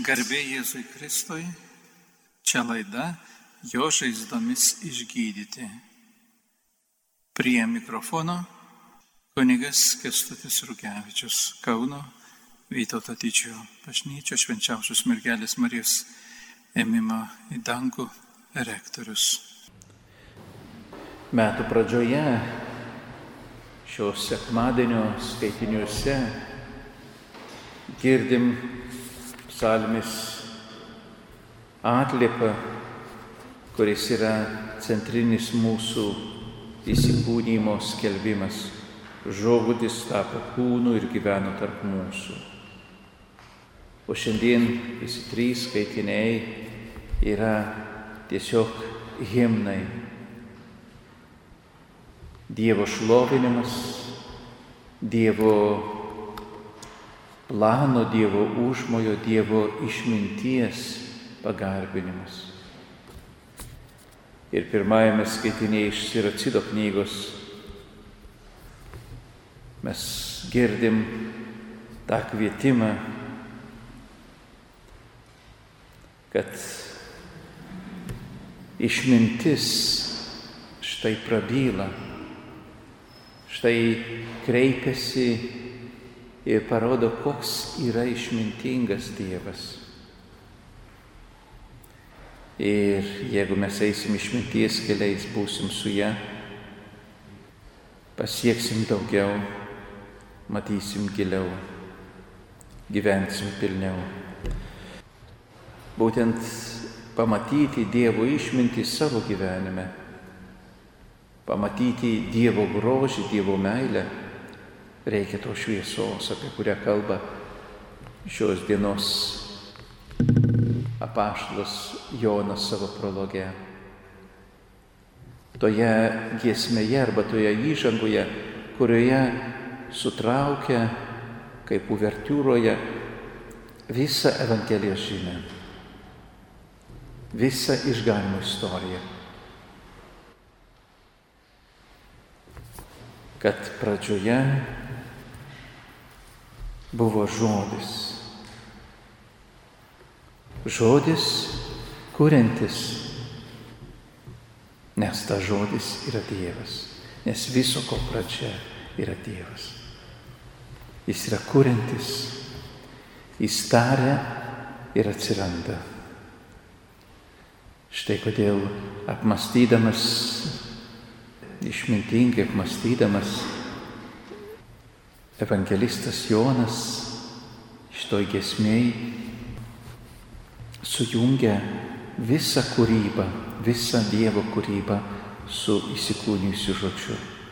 Garbė Jėzui Kristui, čia laida Jo žaizdomis išgydyti. Prie mikrofono kunigas Kęstutis Rukevičius, Kauno Vytauto Didžiojo bažnyčios Švenčiausios Mergelės Marijos ėmimo į dangų rektorius. Metų pradžioje šios sekmadienio skaitiniuose girdim psalmės atliepą, kuris yra centrinis mūsų įsikūnijimo skelbimas. Žodis tapo kūnu ir gyveno tarp mūsų. O šiandien visi trys skaitiniai yra tiesiog himnai. Dievo šlovinimas, Dievo plano, Dievo užmojo, Dievo išminties pagarbinimas. Ir pirmajame skaitinėje iš Siracido knygos mes girdim tą kvietimą, kad išmintis štai prabyla, štai kreipiasi ir parodo, koks yra išmintingas Dievas. Ir jeigu mes eisim išminties keliais, būsim su ja, pasieksim daugiau, matysim giliau, gyvensim pilniau. Būtent pamatyti Dievo išmintį savo gyvenime, pamatyti Dievo grožį, Dievo meilę, reikia to šviesos, apie kurią kalba šios dienos apaštalas Jonas savo prologe. Toje giesmėje arba toje įžangoje, kurioje sutraukia, kaip uvertiūroje, visą Evangelijos žinią, visą išganymo istoriją. Kad pradžioje buvo žodis. Žodis kuriantis, nes ta žodis yra Dievas, nes viso ko pradžia yra Dievas. Jis yra kuriantis, jis taria ir atsiranda. Štai kodėl apmąstydamas, išmintingai apmąstydamas, evangelistas Jonas šitoj giesmėj sujungia visą kūrybą, visą Dievo kūrybą su įsikūnijusiu žodžiu.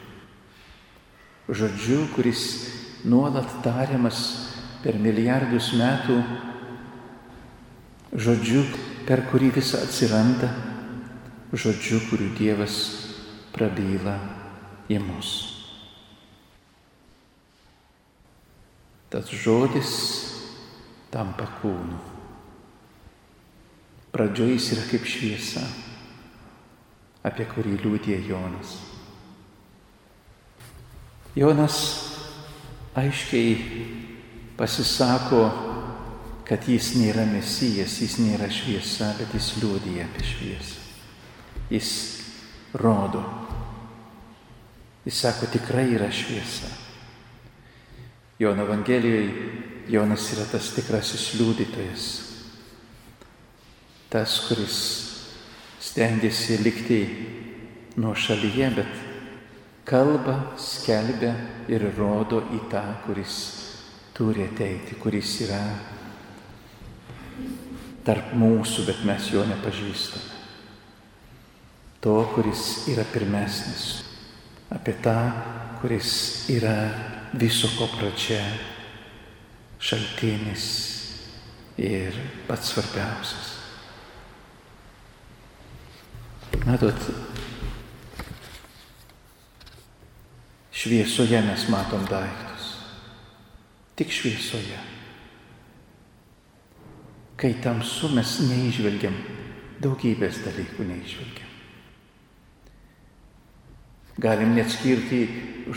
Žodžiu, kuris nuolat tariamas per milijardus metų, žodžiu, per kurį visa atsiranda, žodžiu, kurių Dievas prabyla į mus. Tas žodis tampa kūnu. Pradžioje jis yra kaip šviesa, apie kurį liudija Jonas. Jonas aiškiai pasisako, kad jis nėra Mesijas, jis nėra šviesa, bet jis liudija apie šviesą. Jis rodo. Jis sako, tikrai yra šviesa. Jono Evangelijoje Jonas yra tas tikrasis liudytojas. Tas, kuris stengiasi likti nuošalyje, bet kalba, skelbia ir rodo į tą, kuris turi ateiti, kuris yra tarp mūsų, bet mes jo nepažįstame. To, kuris yra pirmesnis, apie tą, kuris yra viso ko pradžia, šaltinis ir pats svarbiausias. Matot, šviesoje mes matom daiktus. Tik šviesoje. Kai tamsu mes neįžvelgiam, daugybės dalykų neįžvelgiam. Galim neatskirti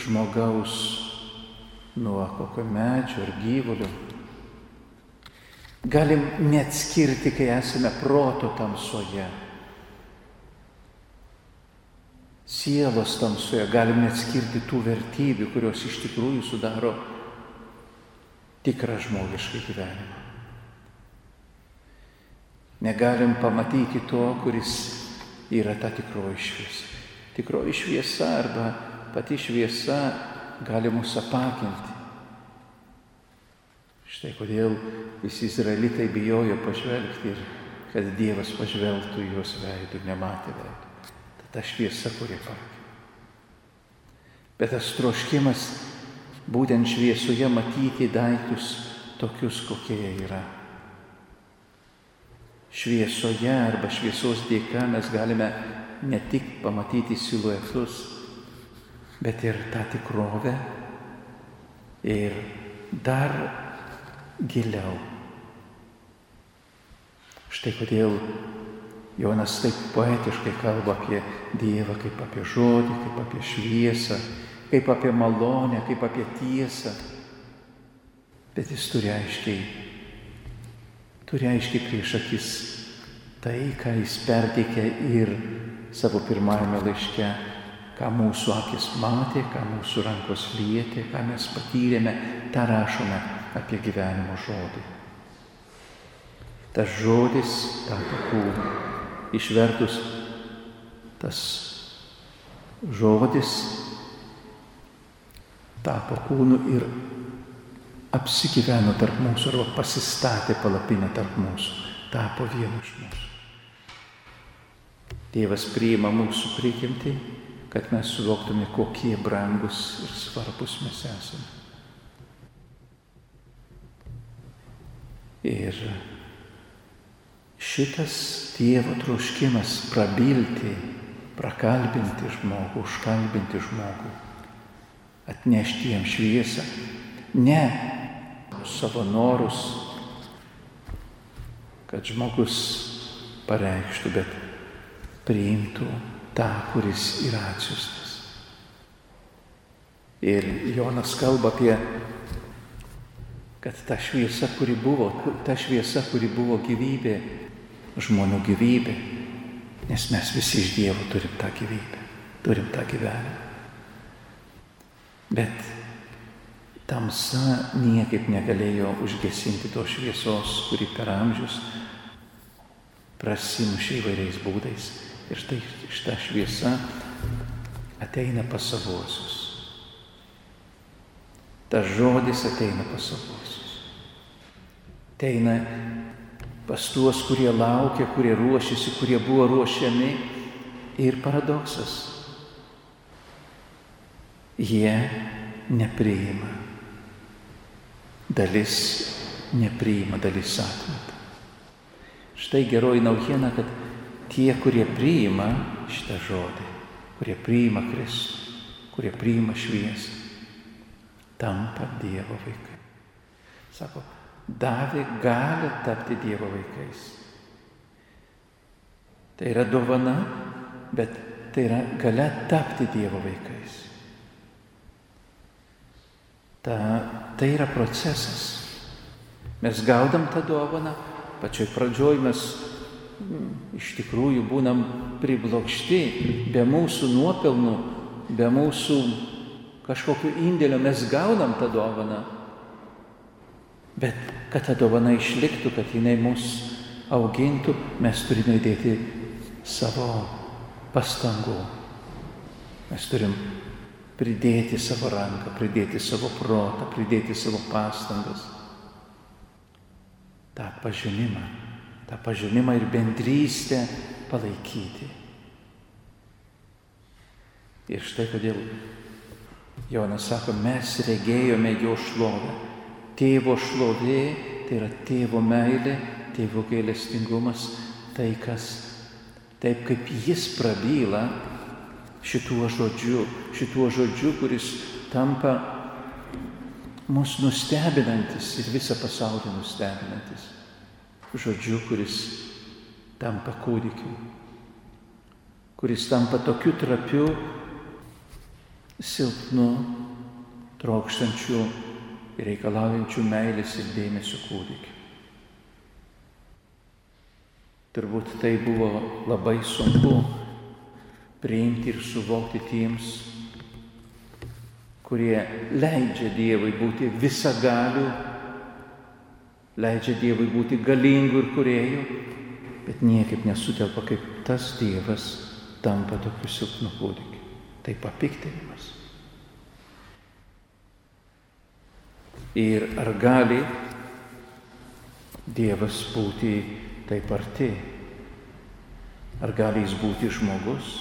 žmogaus nuo kokio medžio ar gyvulio. Galim neatskirti, kai esame proto tamsoje. Sielos tamsoje galim neatskirti tų vertybių, kurios iš tikrųjų sudaro tikrą žmogišką gyvenimą. Negalim pamatyti to, kuris yra ta tikroji šviesa. Tikroji šviesa arba pati šviesa gali mus apakinti. Štai kodėl visi izraelitai bijojo pažvelgti ir kad Dievas pažvelgtų į juos veidų, nematė veidų. Ta šviesa, kuri pakė. Bet tas troškimas būtent šviesoje matyti daiktus tokius, kokie jie yra. Šviesoje arba šviesos dėka mes galime ne tik pamatyti siluetus, bet ir tą tikrovę ir dar giliau. Štai kodėl Jonas taip poetiškai kalba apie Dievą, kaip apie žodį, kaip apie šviesą, kaip apie malonę, kaip apie tiesą. Bet jis turi aiškiai prieš akis tai, ką jis perteikė ir savo pirmajame laiške, ką mūsų akis matė, ką mūsų rankos lietė, ką mes patyrėme, tą rašome apie gyvenimo žodį. Tas žodis tapo kūnu. Išvertus, tas žodis tapo kūnu ir apsigyveno tarp mūsų arba pasistatė palapinę tarp mūsų, tapo vienu iš mūsų. Dievas priima mūsų prigimtį, kad mes suvoktume, kokie brangus ir svarbus mes esame. Ir šitas Dievo troškimas prabilti, prakalbinti žmogų, užkalbinti žmogų, atnešti jam šviesą, ne savo norus, kad žmogus pareikštų, bet priimtų tą, kuris yra atsiųstas. Ir Jonas kalba apie, kad ta šviesa, kuri buvo gyvybė, žmonių gyvybė, nes mes visi iš Dievo turim tą gyvybę, turim tą gyvenimą. Bet tamsa niekaip negalėjo užgesinti tos šviesos, kuri per amžius prasimušė įvairiais būdais. Ir štai šita šviesa ateina pas savuosius. Tas žodis ateina pas savuosius. Ateina pas tuos, kurie laukia, kurie ruošiasi, kurie buvo ruošiami. Ir paradoksas. Jie nepriima. Dalis nepriima, dalis atmeta. Štai geroji naujiena, kad tie, kurie priima šitą žodį, kurie priima Kristų, kurie priima šviesą, tampa Dievo vaikai. Sako, davė gali tapti Dievo vaikais. Tai yra dovana, bet tai yra galia tapti Dievo vaikais. Tai yra procesas. Mes gaudam tą dovaną, pačioj pradžioj mes iš tikrųjų būnam priblokšti, be mūsų nuopelnų, be mūsų kažkokių indėlių mes gaunam tą dovaną. Bet kad ta dovana išliktų, kad jinai mus augintų, mes turime įdėti savo pastangų. Mes turim pridėti savo ranką, pridėti savo protą, pridėti savo pastangas. tą pažinimą ir bendrystę palaikyti. Ir štai kodėl Jonas sako, mes regėjome jo šlovę. Tėvo šlovė, tai yra tėvo meilė, tėvo gailestingumas, tai kas, taip kaip jis prabyla šituo žodžiu, kuris tampa mus nustebinantis ir visą pasaulį nustebinantis. Žodžiu, kuris tampa kūdikiu, kuris tampa tokiu trapiu, silpnu, trokštančiu ir reikalaujančiu meilės ir dėmesio kūdikiu. Turbūt tai buvo labai sunku priimti ir suvokti tiems, kurie leidžia Dievui būti visagaliu, leidžia Dievui būti galingu ir kūrėju, bet niekaip nesutelpa, kaip tas Dievas tampa tokiu silpnu kūdikiu. Tai papiktinimas. Ir ar gali Dievas būti taip arti? Ar gali jis būti žmogus?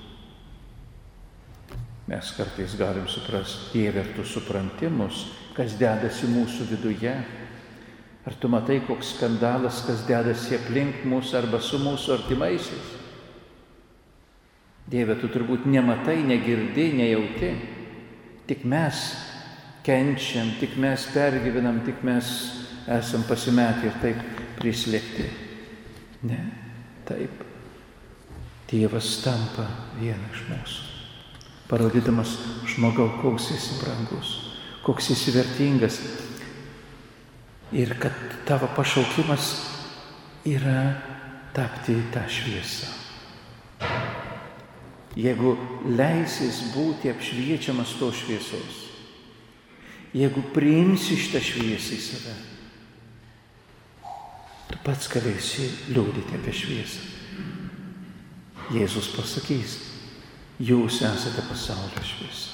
Mes kartais galim suprasti, Dieve, ar tu supranti mus, kas dedasi mūsų viduje? Ar tu matai, koks skandalas, kas dedasi aplink mus arba su mūsų artimaisiais? Dieve, tu turbūt nematai, negirdi, nejauti. Tik mes kenčiam, tik mes pergyvenam, tik mes esam pasimetę ir taip prislėgti. Ne, taip. Dievas tampa vieną iš mūsų, parodydamas žmogau, koks esi brangus, koks esi vertingas ir kad tavo pašaukimas yra tapti tą šviesą. Jeigu leisis būti apšviečiamas to šviesos, jeigu priimsi šitą šviesą į save, tu pats galėsi liudyti apie šviesą. Jėzus pasakys, jūs esate pasaulio šviesa.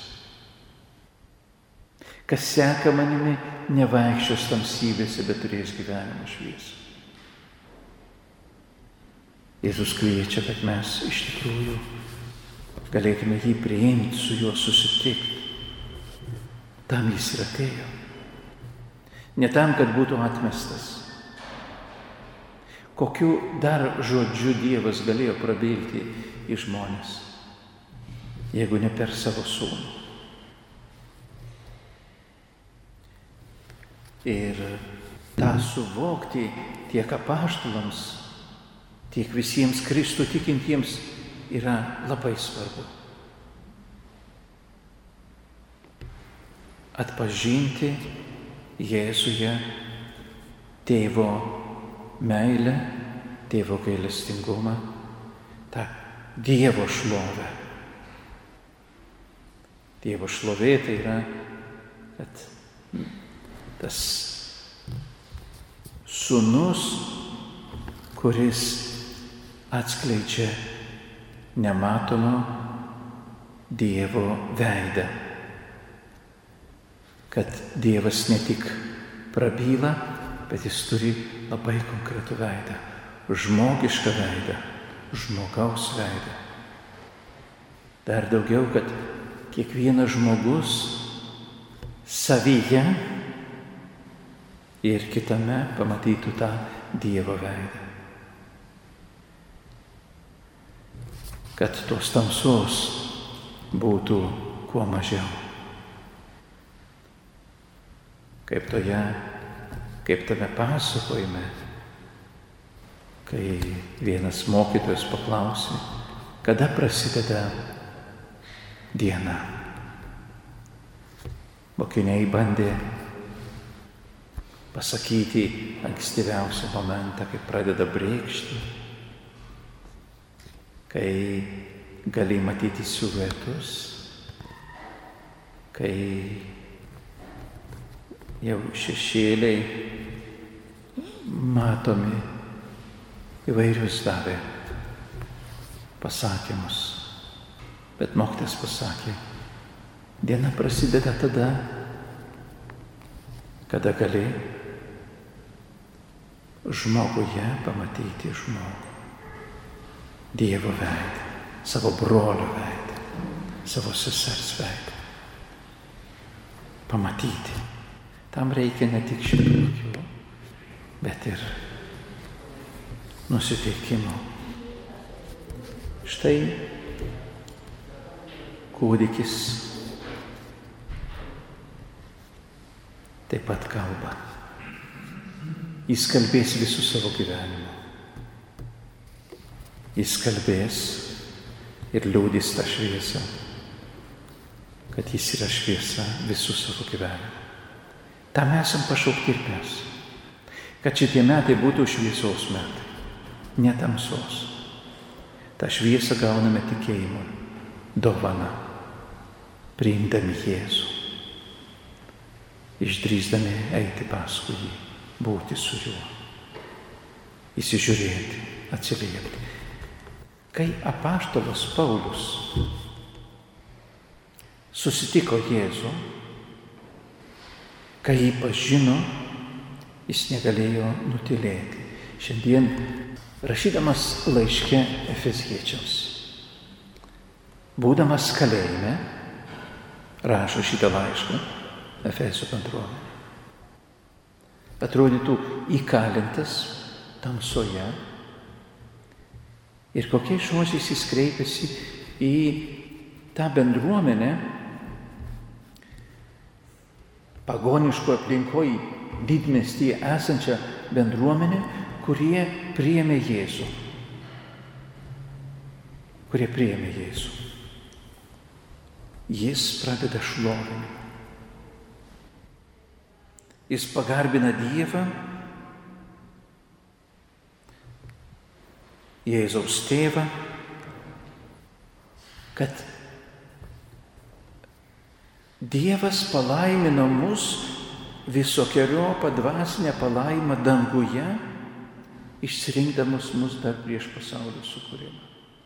Kas seka manimi, nevaikščios tamsybėse, bet turės gyvenimo šviesą. Jėzus kviečia, kad mes iš tikrųjų galėtume jį priimti, su juo susitikti. Tam jis ir atėjo. Ne tam, kad būtų atmestas. Kokiu dar žodžiu Dievas galėjo prabilti į žmones, jeigu ne per savo sūnų. Ir tą suvokti tiek apaštalams, tiek visiems Kristų tikintiems yra labai svarbu. Atpažinti Jėzuje tėvo meilę, tėvo gailestingumą, tą Dievo šlovę. Dievo šlovė tai yra, kad tas sūnus, kuris atskleidžia nematomą Dievo veidą. Kad Dievas ne tik prabyla, bet jis turi labai konkretų veidą. Žmogišką veidą, žmogaus veidą. Dar daugiau, kad kiekvienas žmogus savyje ir kitame pamatytų tą Dievo veidą. Kad tos tamsos būtų kuo mažiau. Kaip tame pasakojime, kai vienas mokytojas paklausė, kada prasideda diena. Mokiniai bandė pasakyti ankstyviausią momentą, kai pradeda brėkšti, kai gali matyti siluetus, kai jau šešėliai matomi, įvairius davė pasakymus. Bet mokytojas pasakė, diena prasideda tada, kada gali žmoguje pamatyti žmogų. Dievo veidą, savo brolio veidą, savo sesers veidą. Pamatyti. Tam reikia ne tik šitų, bet ir nusiteikimo. Štai kūdikis taip pat kalba. Jis kalbės visų savo gyvenimo. Jis kalbės ir liudys tą šviesą, kad jis yra šviesa visų savo gyvenimo. Tam esam pašaukti ir mes, kad šitie metai būtų šviesos metai. ne tamsos. Ta šviesą gauname tikėjimu, dovana, priimdami Jėzų, išdrįsdami eiti paskui jį, būti su juo, įsižiūrėti, atsiliepti. Kai apaštalas Paulius susitiko Jėzų, kai jį pažino, jis negalėjo nutylėti. Šiandien, rašydamas laiške Efeziečiams, būdamas kalėjime, rašo šitą laišką Efeso bendruomenė. Atrodytų įkalintas tamsoje ir kokiais žodžiais jis kreipiasi į tą bendruomenę, pagoniško aplinkoje, didmiestyje esančią bendruomenę, kurie priėmė Jėzų. Jis pradeda šlovinimą. Jis pagarbina Dievą, Jėzaus tėvą, kad Dievas palaimino mus visokiojopą dvasinę palaimą danguje, išsirinkdamas mus dar prieš pasaulio sukūrimą.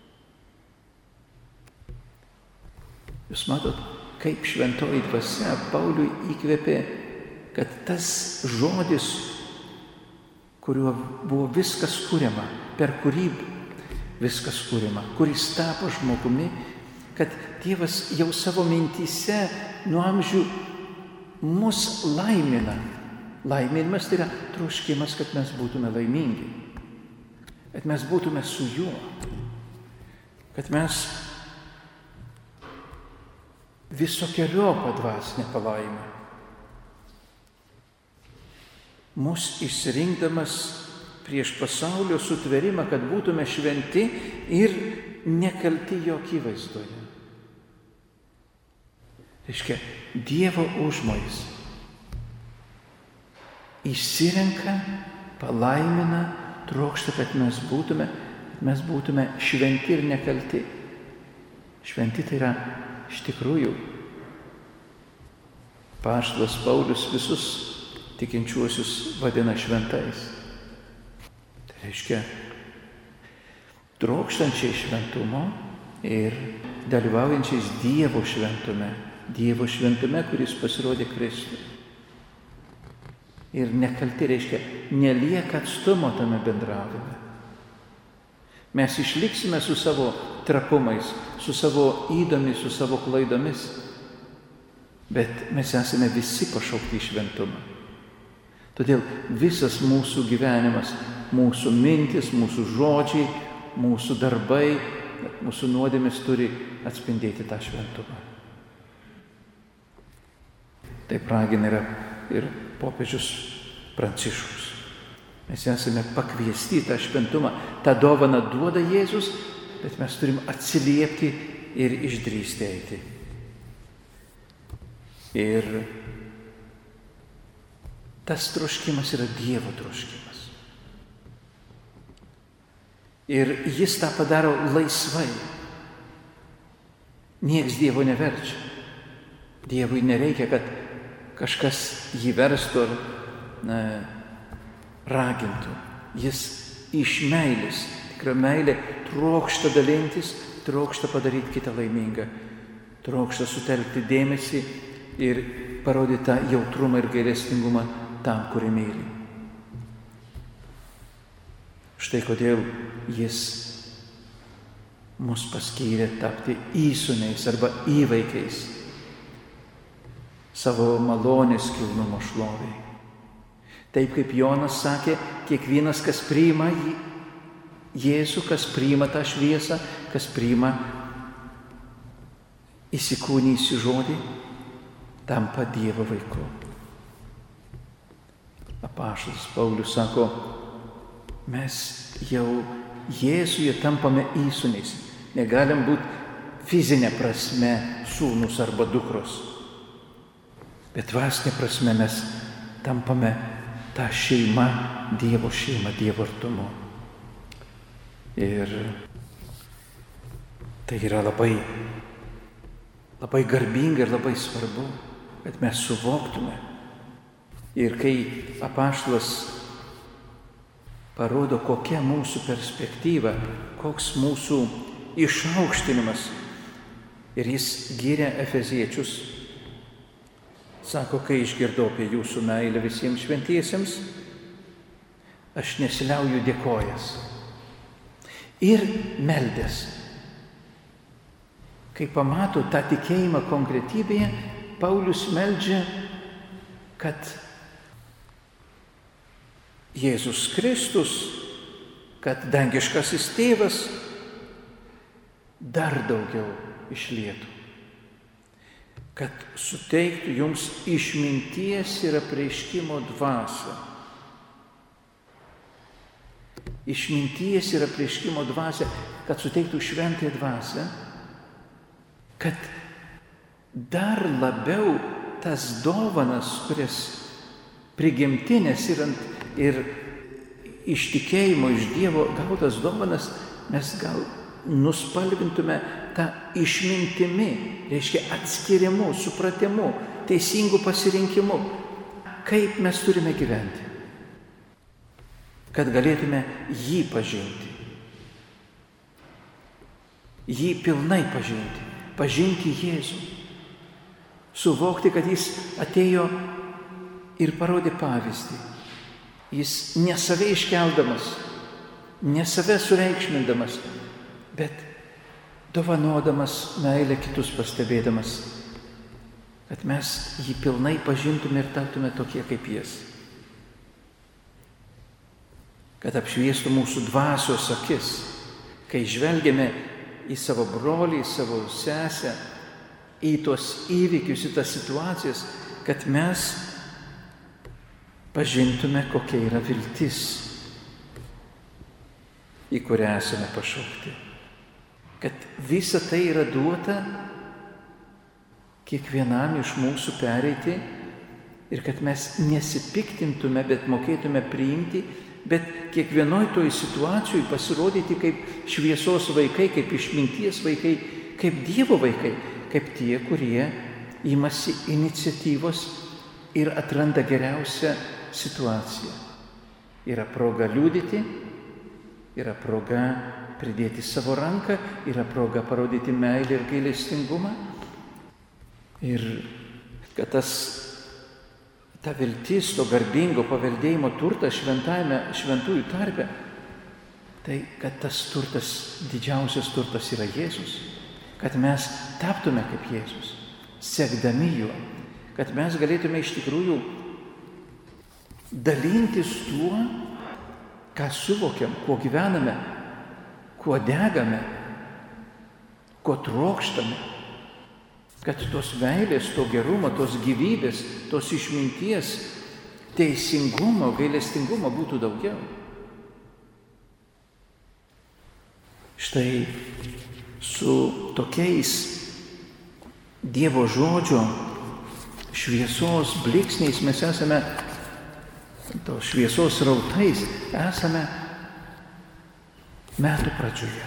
Jūs matot, kaip šventoji dvasia Pauliui įkvėpė, kad tas žodis, kuriuo buvo viskas kuriama, per kurį viskas kuriama, kuris tapo žmogumi, kad Dievas jau savo mintyse nuo amžių mus laimina. Laiminimas tai yra troškimas, kad mes būtume laimingi, kad mes būtume su juo, kad mes visokiojopą dvasinę palaimą, mus išsirinkdamas prieš pasaulio sutvėrimą, kad būtume šventi ir nekalti jo akivaizdoje. Reiškia, Dievo užmojis išsirenka, palaimina, trokšta, kad mes būtume šventi ir nekalti. Šventi tai yra iš tikrųjų. Apaštalas Paulius visus tikinčiuosius vadina šventais. Tai reiškia, trokštančiai šventumo ir dalyvaujančiais Dievo šventume, kuris pasirodė Kristui. Ir nekalti reiškia, nelieka atstumo tame bendravime. Mes išliksime su savo trapumais, su savo ydomis, su savo klaidomis, bet mes esame visi pašaukti į šventumą. Todėl visas mūsų gyvenimas, mūsų mintis, mūsų žodžiai, mūsų darbai, mūsų nuodėmės turi atspindėti tą šventumą. Taip ragina ir popiežius Pranciškus. Mes esame pakviesti tą šventumą, tą dovaną duoda Jėzus, bet mes turim atsiliepti ir išdrįsti eiti. Ir tas troškimas yra Dievo troškimas. Ir jis tą padaro laisvai. Nieks Dievo neverčia. Dievui nereikia, kad kažkas jį verstų ar ragintų. Jis iš meilės, tikra meilė, trokšta dalintis, trokšta padaryti kitą laimingą, trokšta sutelkti dėmesį ir parodyti tą jautrumą ir gailestingumą tam, kurį myli. Štai kodėl jis mus paskyrė tapti įsūniais arba įvaikiais savo malonės kilnumo šloviai. Taip kaip Jonas sakė, kiekvienas, kas priima Jėzų, kas priima tą šviesą, kas priima įsikūnijusį žodį, tampa Dievo vaiku. Apaštalas Paulius sako, mes jau Jėzuje tampame įsūniais. Negalim būti fizinė prasme sūnus arba dukros. Bet dvasinė prasme mes tampame tą šeimą, Dievo artumu. Ir tai yra labai garbinga ir labai svarbu, kad mes suvoktume. Ir kai apaštalas parodo, kokia mūsų perspektyva, koks mūsų išaukštinimas, ir jis giria efeziečius, sako, kai išgirdau apie jūsų meilę visiems šventiesiems, aš nesiliauju dėkojas ir meldęs. Kai pamato tą tikėjimą konkretybėje, Paulius meldžia, kad Jėzus Kristus, kad dangiškasis tėvas dar daugiau išlietų, kad suteiktų jums išminties ir apreiškimo dvasią. Išminties ir apreiškimo dvasią, kad suteiktų šventąją dvasią, kad dar labiau tas dovanas, kurias prigimtinės ir iš tikėjimo, iš Dievo gautas dovanas, mes gal nuspalvintume tą išmintimi, reiškia atskirimu, supratimu, teisingu pasirinkimu, kaip mes turime gyventi, kad galėtume jį pažinti, jį pilnai pažinti Jėzų, suvokti, kad jis atėjo ir parodė pavyzdį. Jis ne save iškeldamas, ne save sureikšmindamas, bet dovanodamas meilę kitus pastebėdamas, kad mes jį pilnai pažintume ir taptume tokie kaip jis. Kad apšviestų mūsų dvasios akis, kai žvelgiame į savo brolį, į savo sesę, į tuos įvykius, į tas situacijas, kad mes pažintume, kokia yra viltis, į kurią esame pašaukti. Kad visa tai yra duota kiekvienam iš mūsų pereiti ir kad mes nesipiktintume, bet mokėtume priimti, bet kiekvienoj toj situacijoj pasirodyti kaip šviesos vaikai, kaip išminties vaikai, kaip Dievo vaikai, kaip tie, kurie imasi iniciatyvos ir atranda geriausią situaciją. Yra proga liudyti, yra proga pridėti savo ranką, yra proga parodyti meilę ir gailestingumą. Ir kad ta viltis, to garbingo paveldėjimo turtas šventųjų tarpe, tai kad tas turtas, didžiausias turtas yra Jėzus, kad mes taptume kaip Jėzus, sekdami juo, kad mes galėtume iš tikrųjų dalintis tuo, ką suvokiam, kuo gyvename, kuo degame, kuo trokštame. Kad tos meilės, to gerumo, tos gyvybės, tos išminties, teisingumo, gailestingumo būtų daugiau. Štai su tokiais Dievo žodžio šviesos bliksniais mes esame, tos šviesos rautais, esame metų pradžioje.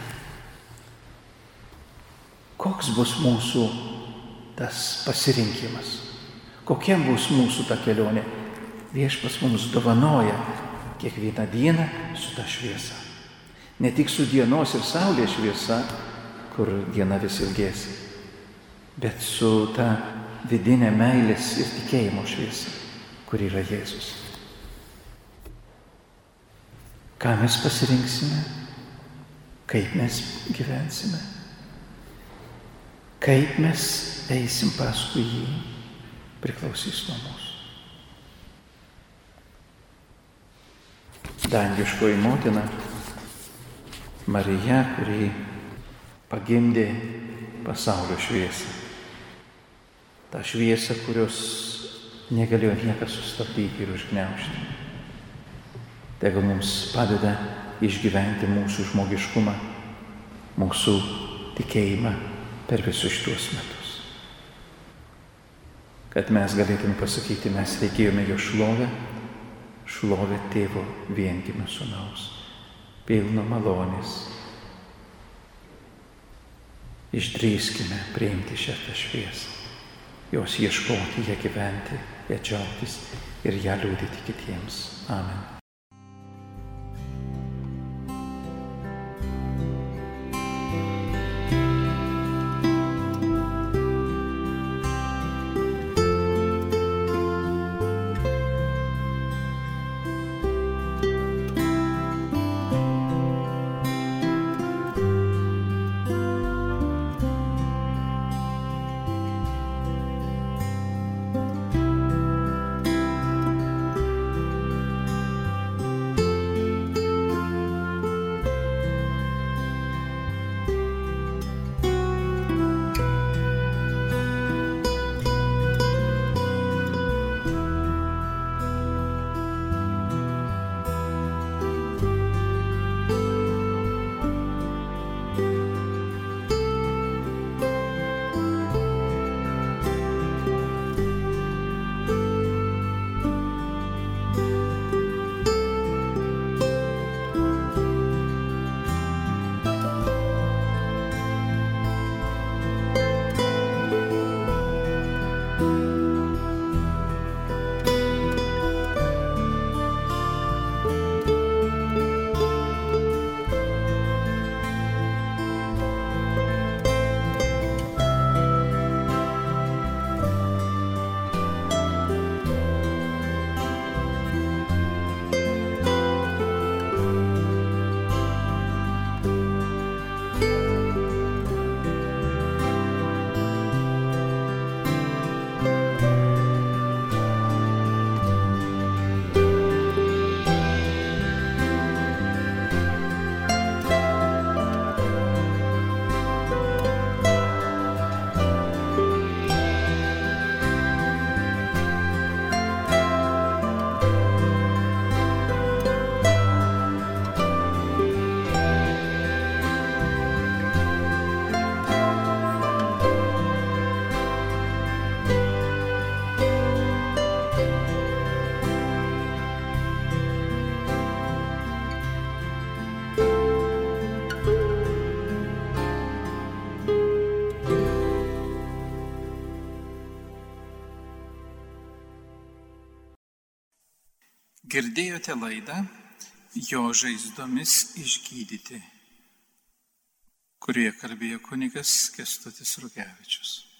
Koks bus mūsų tas pasirinkimas? Kokia bus mūsų ta kelionė? Viešpats mums dovanoja kiekvieną dieną su ta šviesa. Ne tik su dienos ir saulės šviesa, kur diena vis ilgėsi, bet su ta vidinė meilės ir tikėjimo šviesa, kur yra Jėzus. Ką mes pasirinksime? Kaip mes gyvensime? Kaip mes eisim paskui jį, priklausys nuo mūsų. Dangiškoji motina Marija, kuri pagimdė pasaulio šviesą. Ta šviesa, kurios negalėjo niekas sustabdyti ir užgniaužti. Tegul mums padeda išgyventi mūsų žmogiškumą, mūsų tikėjimą per visus šitos metus. Kad mes galėtume pasakyti, mes reikėjome jo šlovę Tėvo viengimio Sūnaus, pilno malonės Išdrįskime priimti šią šviesą, jos ieškoti, ją gyventi, ją džiaugtis ir ją liudyti kitiems. Amen. Girdėjote laidą Jo žaizdomis išgydyti, kurioje kalbėjo kunigas Kęstutis Rugevičius.